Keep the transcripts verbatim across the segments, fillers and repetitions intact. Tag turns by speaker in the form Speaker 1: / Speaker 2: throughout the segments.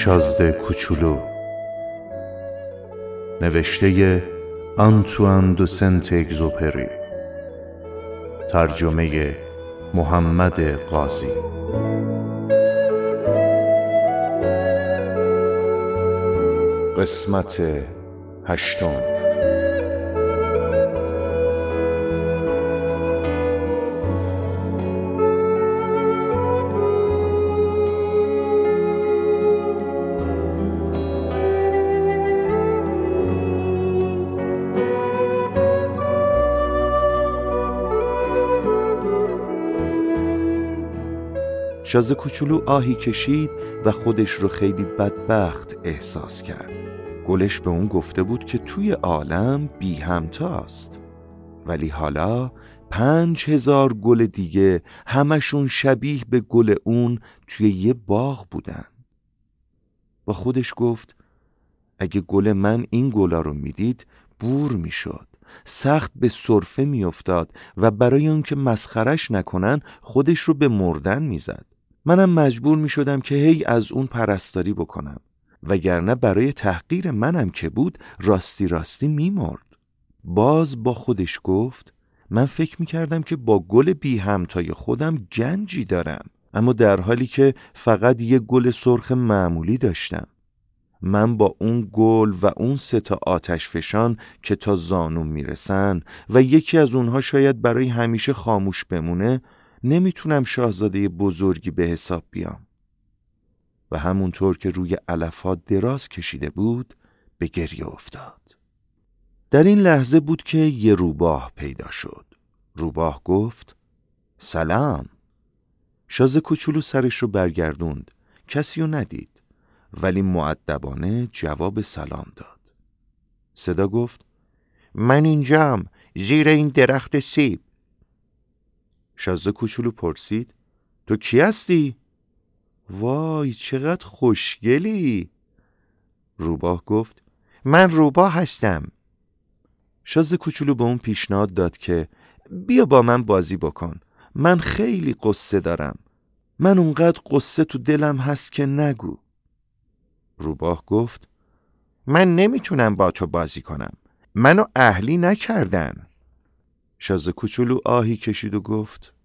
Speaker 1: شازده کوچولو، نوشته آنتوان دو سنت اگزوپری، ترجمه محمد قاضی. قسمت هشتم. شازده کوچولو آهی کشید و خودش رو خیلی بدبخت احساس کرد. گلش به اون گفته بود که توی عالم بی همتاست، ولی حالا پنج هزار گل دیگه همشون شبیه به گل اون توی یه باغ بودن. با خودش گفت اگه گل من این گلا رو میدید بور میشد، سخت به سرفه میافتاد و برای اون که مسخرش نکنن خودش رو به مردن میزد. منم مجبور میشدم که هی از اون پرستاری بکنم، وگرنه برای تحقیر منم که بود راستی راستی میمرد. باز با خودش گفت من فکر میکردم که با گل بی همتای خودم گنجی دارم، اما در حالی که فقط یه گل سرخ معمولی داشتم. من با اون گل و اون سه تا آتش فشان که تا زانوم میرسن و یکی از اونها شاید برای همیشه خاموش بمونه نمیتونم شاهزاده بزرگی به حساب بیام. و همونطور که روی علفات دراز کشیده بود به گریه افتاد. در این لحظه بود که یه روباه پیدا شد. روباه گفت سلام. شازده کوچولو سرش رو برگردوند. کسی رو ندید، ولی مؤدبانه جواب سلام داد. صدا گفت من اینجام، زیر این درخت سیب. شازده کوچولو پرسید تو کی هستی؟ وای چقدر خوشگلی. روباه گفت من روباه هستم. شازده کوچولو به اون پیشنهاد داد که بیا با من بازی بکن، من خیلی قصه دارم، من اونقدر قصه تو دلم هست که نگو. روباه گفت من نمیتونم با تو بازی کنم، منو اهلی نکردن. شازده کوچولو آهی کشید و گفت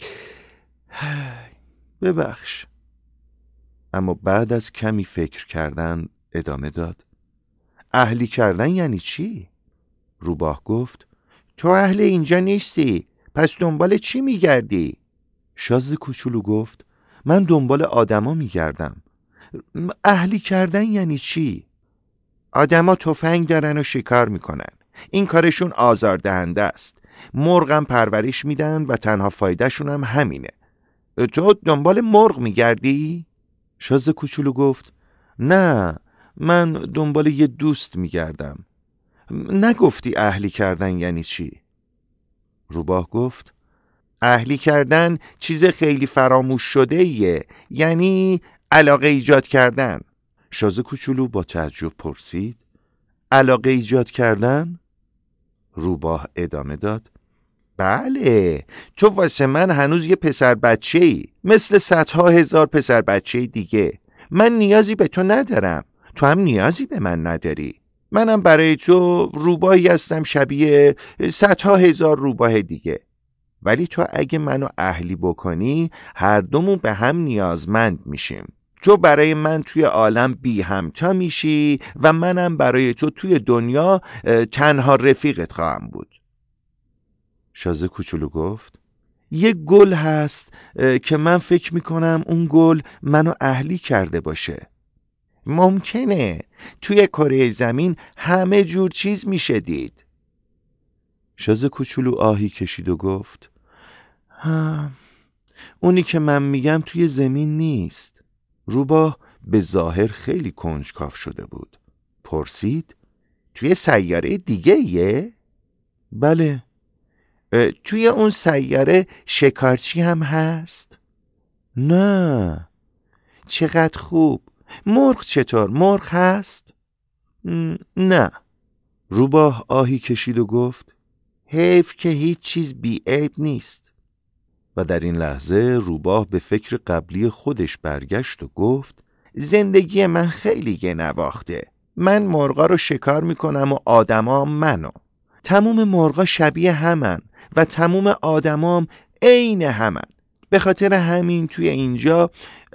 Speaker 1: ببخش. اما بعد از کمی فکر کردن ادامه داد اهلی کردن یعنی چی؟ روباه گفت تو اهل اینجا نیستی، پس دنبال چی میگردی؟ شازده کوچولو گفت من دنبال آدما میگردم. اهلی کردن یعنی چی؟ آدما تفنگ دارن و شکار میکنن، این کارشون آزاردهنده است. مرغم پرورش میدن و تنها فایدهشون هم همینه. تو دنبال مرغ میگردی؟ شازده کوچولو گفت نه، من دنبال یه دوست میگردم. نگفتی اهلی کردن یعنی چی؟ روباه گفت اهلی کردن چیز خیلی فراموش شده ایه، یعنی علاقه ایجاد کردن. شازده کوچولو با تعجب پرسید علاقه ایجاد کردن؟ روباه ادامه داد بله، تو واسه من هنوز یه پسر بچه ای، مثل صدها هزار پسر بچه دیگه. من نیازی به تو ندارم، تو هم نیازی به من نداری. منم برای تو روباهی هستم شبیه صدها هزار روباه دیگه. ولی تو اگه منو اهلی بکنی هر دومون به هم نیازمند میشیم. تو برای من توی عالم بی همتا میشی و منم برای تو توی دنیا تنها رفیقت خواهم بود. شازده کوچولو گفت یه گل هست که من فکر میکنم اون گل منو اهلی کرده باشه. ممکنه، توی کره زمین همه جور چیز میشه دید. شازده کوچولو آهی کشید و گفت ها، اونی که من میگم توی زمین نیست. روباه به ظاهر خیلی کنجکاو شده بود. پرسید توی سیاره دیگه یه؟ بله. توی اون سیاره شکارچی هم هست؟ نه. چقدر خوب. مرغ چطور؟ مرغ هست؟ نه. روباه آهی کشید و گفت حیف که هیچ چیز بی عیب نیست. و در این لحظه روباه به فکر قبلی خودش برگشت و گفت زندگی من خیلی نواخته. من مرغا رو شکار میکنم و آدما منو. تموم مرغا شبیه همن و تموم آدمام عین همن. به خاطر همین توی اینجا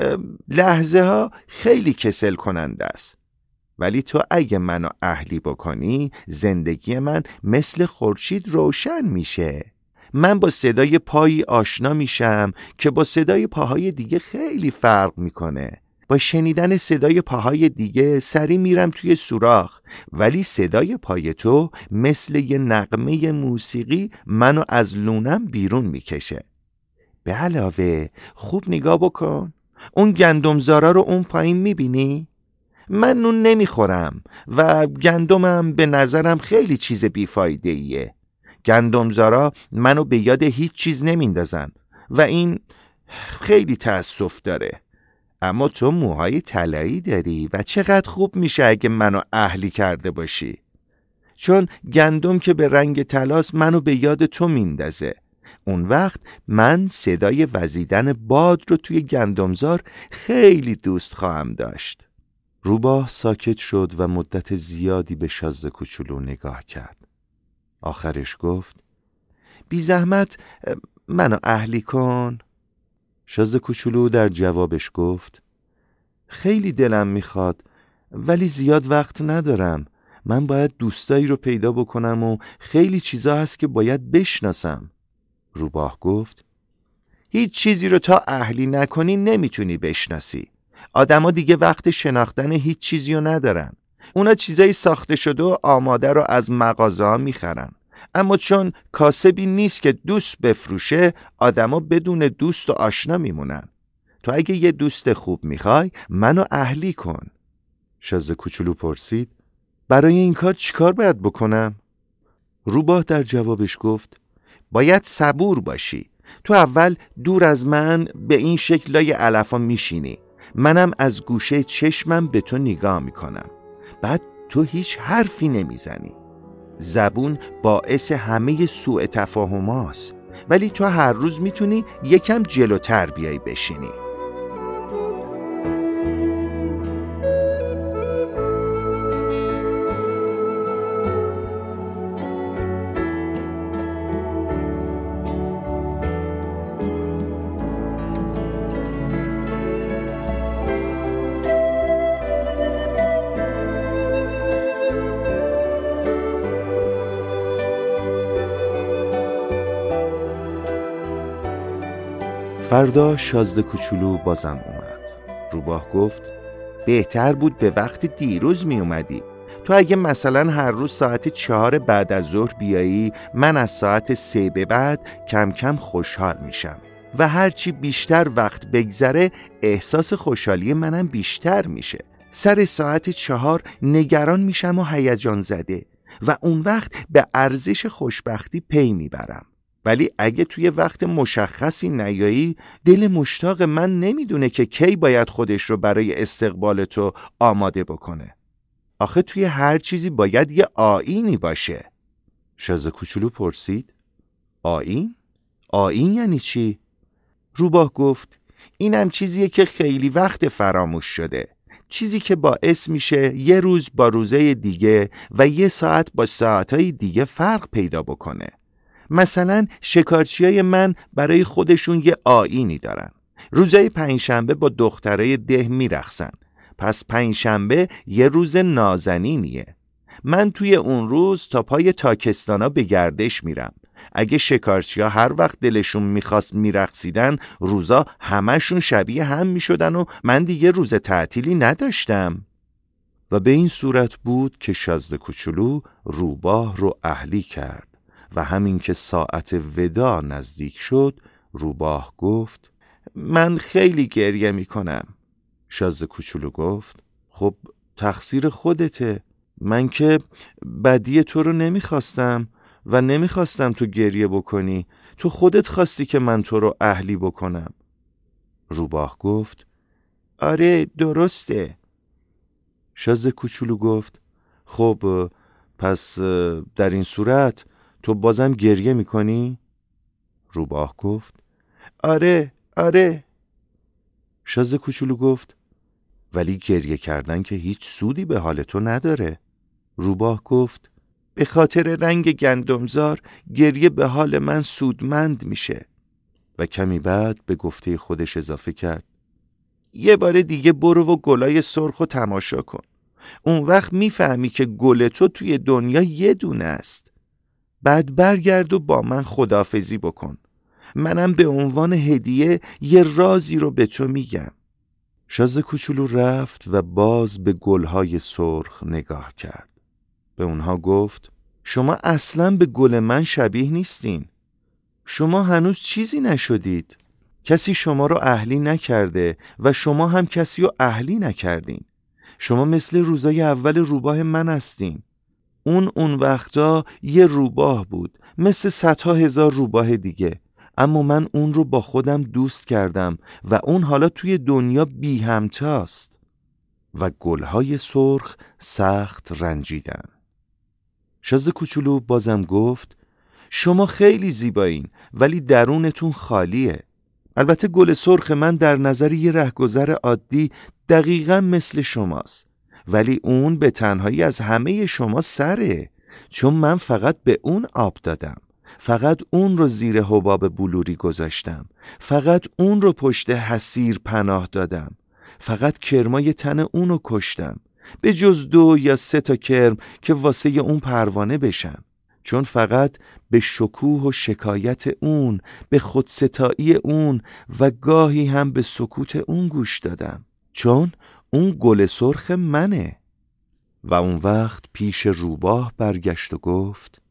Speaker 1: لحظه ها خیلی کسل کننده است. ولی تو اگه منو اهلی بکنی زندگی من مثل خورشید روشن میشه. من با صدای پایی آشنا میشم که با صدای پاهای دیگه خیلی فرق میکنه. با شنیدن صدای پاهای دیگه سری میرم توی سوراخ، ولی صدای پای تو مثل یه نغمه موسیقی منو از لونم بیرون میکشه. به علاوه خوب نگاه بکن، اون گندمزارا رو اون پایین میبینی؟ من نون نمیخورم و گندمم به نظرم خیلی چیز بیفایده ایه. گندمزارا منو به یاد هیچ چیز نمیندازن و این خیلی تأسف داره. اما تو موهای طلایی داری و چقدر خوب میشه اگه منو اهلی کرده باشی. چون گندم که به رنگ طلاست منو به یاد تو میندازه. اون وقت من صدای وزیدن باد رو توی گندمزار خیلی دوست خواهم داشت. روباه ساکت شد و مدت زیادی به شاز کوچولو نگاه کرد. آخرش گفت بی زحمت منو اهلی کن. شاز کوچولو در جوابش گفت خیلی دلم میخواد ولی زیاد وقت ندارم. من باید دوستایی رو پیدا بکنم و خیلی چیزا هست که باید بشناسم. روباه گفت هیچ چیزی رو تا اهلی نکنی نمیتونی بشناسی. آدما دیگه وقت شناختن هیچ چیزی رو ندارن. اونا چیزایی ساخته شده و آماده رو از مغازه ها میخرن. اما چون کاسبی نیست که دوست بفروشه، آدما بدون دوست و آشنا میمونن. تو اگه یه دوست خوب میخوای منو اهلی کن. شاز کوچولو پرسید برای این کار چیکار باید بکنم؟ روباه در جوابش گفت باید صبور باشی. تو اول دور از من به این شکل لای علفا میشینی. منم از گوشه چشمم به تو نگاه میکنم. بعد تو هیچ حرفی نمیزنی. زبون باعث همه سوء تفاهم هاست. ولی تو هر روز میتونی یکم جلوتر بیای بشینی. فردا شازده کوچولو بازم اومد. روباه گفت بهتر بود به وقت دیروز می اومدی. تو اگه مثلا هر روز ساعت چهار بعد از ظهر بیایی، من از ساعت سه به بعد کم کم خوشحال میشم و هرچی بیشتر وقت بگذره احساس خوشحالی منم بیشتر میشه. سر ساعت چهار نگران میشم و هیجان زده و اون وقت به ارزش خوشبختی پی میبرم. ولی اگه توی وقت مشخصی نیایی، دل مشتاق من نمیدونه که کی باید خودش رو برای استقبال تو آماده بکنه. آخه توی هر چیزی باید یه آیینی باشه. شاز کوچولو پرسید آیین؟ آیین یعنی چی؟ روباه گفت اینم چیزیه که خیلی وقت فراموش شده. چیزی که باعث میشه یه روز با روزه دیگه و یه ساعت با ساعتهای دیگه فرق پیدا بکنه. مثلا شکارچیای من برای خودشون یه آیینی دارن. روزای پنجشنبه با دخترای ده میرقصن. پس پنجشنبه یه روز نازنینیه. من توی اون روز تا پای تاکستانا به گردش میرم. اگه شکارچیا هر وقت دلشون میخواست میرقصیدن، روزا همشون شبیه هم میشدن و من دیگه روز تعطیلی نداشتم. و به این صورت بود که شازده کوچولو روباه رو اهلی کرد. و همین که ساعت ودا نزدیک شد، روباه گفت من خیلی گریه می کنم. شازده کوچولو گفت خب تقصیر خودته. من که بدی تو رو نمیخواستم و نمیخواستم تو گریه بکنی. تو خودت خواستی که من تو رو اهلی بکنم. روباه گفت آره درسته. شازده کوچولو گفت خب پس در این صورت تو بازم گریه میکنی؟ روباه گفت آره آره. شازده کوچولو گفت ولی گریه کردن که هیچ سودی به حال تو نداره. روباه گفت به خاطر رنگ گندمزار گریه به حال من سودمند میشه. و کمی بعد به گفته خودش اضافه کرد یه بار دیگه برو و گلای سرخو تماشا کن. اون وقت میفهمی که گل تو توی دنیا یه دونه است. بعد برگرد و با من خداحافظی بکن. منم به عنوان هدیه یه رازی رو به تو میگم. شاز کوچولو رفت و باز به گلهای سرخ نگاه کرد. به اونها گفت شما اصلاً به گل من شبیه نیستین. شما هنوز چیزی نشدید. کسی شما رو اهلی نکرده و شما هم کسی رو اهلی نکردین. شما مثل روزای اول روباه من هستین. اون اون وقتا یه روباه بود مثل صدها هزار روباه دیگه، اما من اون رو با خودم دوست کردم و اون حالا توی دنیا بی همتاست. و گلهای سرخ سخت رنجیدن. شاز کوچولو بازم گفت شما خیلی زیبایین ولی درونتون خالیه. البته گل سرخ من در نظر یه رهگذر عادی دقیقاً مثل شماست، ولی اون به تنهایی از همه شما سره، چون من فقط به اون آب دادم، فقط اون رو زیر حباب بلوری گذاشتم، فقط اون رو پشت حصیر پناه دادم، فقط کرمای تن اون رو کشتم، به جز دو یا سه تا کرم که واسه اون پروانه بشن، چون فقط به شکوه و شکایت اون، به خودستایی اون و گاهی هم به سکوت اون گوش دادم، چون اون گل سرخ منه. و اون وقت پیش روباه برگشت و گفت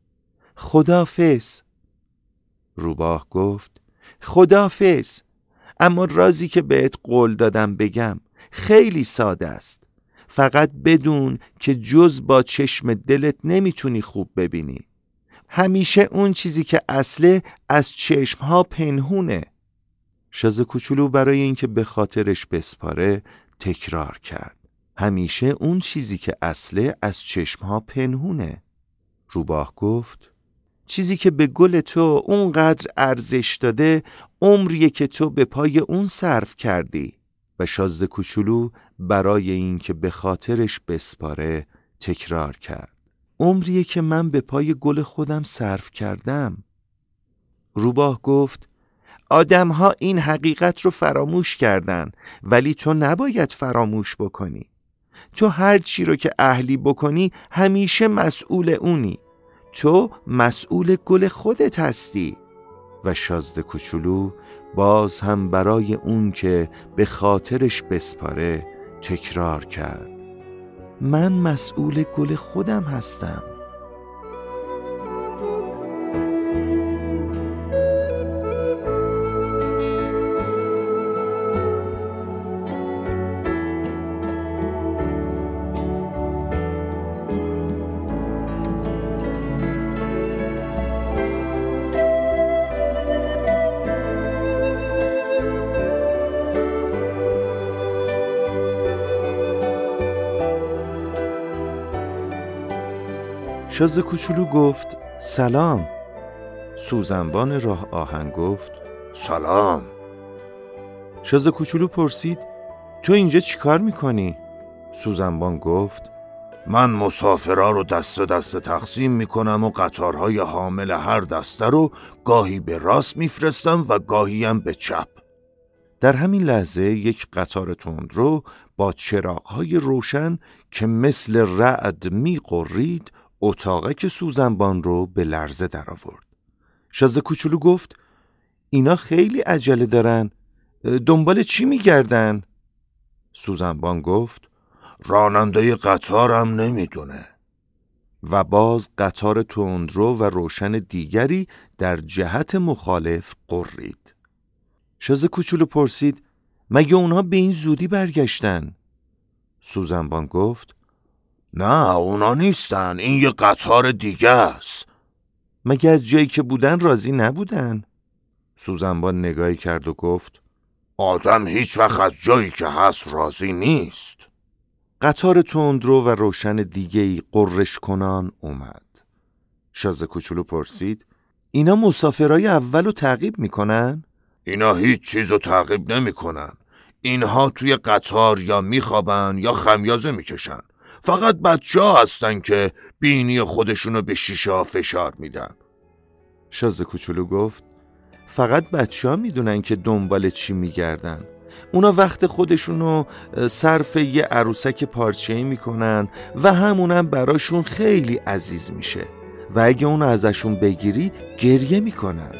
Speaker 1: خداحافظ. روباه گفت خداحافظ، اما رازی که بهت قول دادم بگم خیلی ساده است. فقط بدون که جز با چشم دلت نمیتونی خوب ببینی. همیشه اون چیزی که اصله از چشمها پنهونه. شاز کوچولو برای اینکه به خاطرش بسپاره تکرار کرد همیشه اون چیزی که اصله از چشمها پنهونه. روباه گفت چیزی که به گل تو اونقدر ارزش داده عمریه که تو به پای اون صرف کردی. و شاز کوچولو برای اینکه به خاطرش بسپاره تکرار کرد عمریه که من به پای گل خودم صرف کردم. روباه گفت آدم‌ها این حقیقت رو فراموش کردن، ولی تو نباید فراموش بکنی. تو هر چی رو که اهلی بکنی همیشه مسئول اونی. تو مسئول گل خودت هستی. و شازده کوچولو باز هم برای اون که به خاطرش بسپاره تکرار کرد من مسئول گل خودم هستم. شاز کوچولو گفت سلام. سوزنبان راه آهن گفت سلام. شاز کوچولو پرسید تو اینجا چی کار میکنی؟ سوزنبان گفت من مسافرها رو دسته دسته تقسیم میکنم و قطارهای حامل هر دسته رو گاهی به راست میفرستم و گاهی هم به چپ. در همین لحظه یک قطار تندرو با چراغهای روشن که مثل رعد میقرید اتاقک سوزنبان رو به لرزه در آورد. شاز کوچولو گفت اینا خیلی عجله دارن، دنبال چی میگردن؟ سوزنبان گفت راننده قطارم نمیدونه. و باز قطار تندرو و روشن دیگری در جهت مخالف قرید. شاز کوچولو پرسید مگه اونها به این زودی برگشتن؟ سوزنبان گفت نه اونا نیستن، این یه قطار دیگه است. مگه از جایی که بودن راضی نبودن؟ سوزنبان نگاهی کرد و گفت آدم هیچ وقت از جایی که هست راضی نیست. قطار تندرو و روشن دیگه‌ای قررش کنان اومد. شاز کوچولو پرسید اینا مسافرای اولو تعقیب میکنن؟ اینا هیچ چیزو تعقیب نمیکنن.
Speaker 2: اینها توی قطار یا میخوابن یا خمیازه میکشن. فقط بچه ها هستن که بینی خودشونو به شیشه ها فشار میدن.
Speaker 1: شازده کوچولو گفت فقط بچه ها میدونن که دنبال چی میگردن. اونا وقت خودشونو صرف یه عروسک پارچه‌ای میکنن و همونم براشون خیلی عزیز میشه و اگه اونو ازشون بگیری گریه میکنن.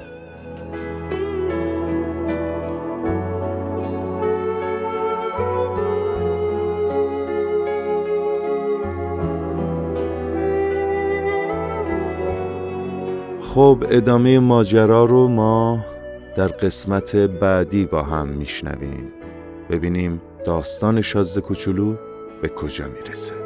Speaker 1: خب ادامه ماجرا رو ما در قسمت بعدی با هم میشنویم. ببینیم داستان شازده کوچولو به کجا میرسه.